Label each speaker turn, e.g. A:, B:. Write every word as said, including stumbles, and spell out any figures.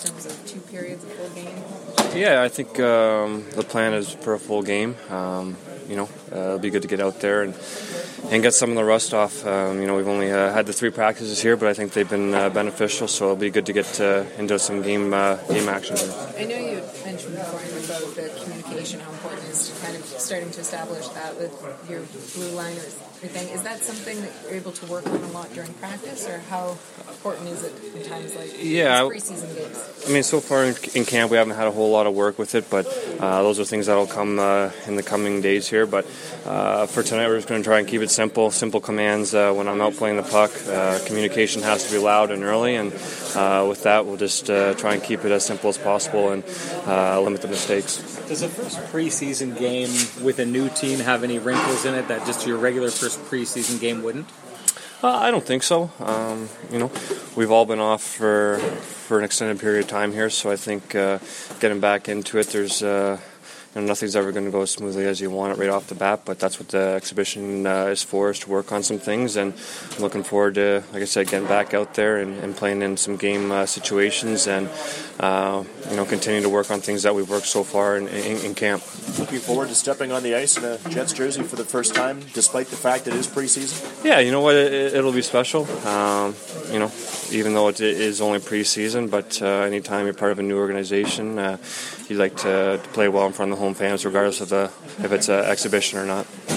A: terms of two periods, a full game?
B: Yeah, I think um, the plan is for a full game. Um, you know, uh, it'll be good to get out there and and get some of the rust off. Um, you know, we've only uh, had the three practices here, but I think they've been uh, beneficial. So it'll be good to get uh, into some game uh, game action.
A: I know you mentioned before about the communication, how important it is to kind of starting to establish that with your blue liners. Everything. Is that something that you're able to work on a lot during practice, or how important is it in times like
B: yeah,
A: preseason games?
B: I mean, so far in, in camp we haven't had a whole lot of work with it, but uh, those are things that'll come uh, in the coming days here. But uh, for tonight, we're just going to try and keep it simple, simple commands uh, when I'm out playing the puck. Uh, communication has to be loud and early, and uh, with that, we'll just uh, try and keep it as simple as possible and uh, limit the mistakes.
C: Does the first preseason game with a new team have any wrinkles in it that just your regular first preseason game wouldn't?
B: Uh, I don't think so. Um, you know, we've all been off for for an extended period of time here, so I think uh, getting back into it, there's uh, you know, nothing's ever going to go as smoothly as you want it right off the bat. But that's what the exhibition uh, is for, is to work on some things. And I'm looking forward to, like I said, getting back out there and, and playing in some game uh, situations and uh, you know, continuing to work on things that we've worked so far in, in, in camp.
D: Looking forward to stepping on the ice in a Jets jersey for the first time, despite the fact it is preseason?
B: Yeah, you know what? It, it'll be special. Um, you know, even though it is only preseason, but uh, anytime you're part of a new organization, uh, you like to, to play well in front of the home fans, regardless of the if it's an exhibition or not.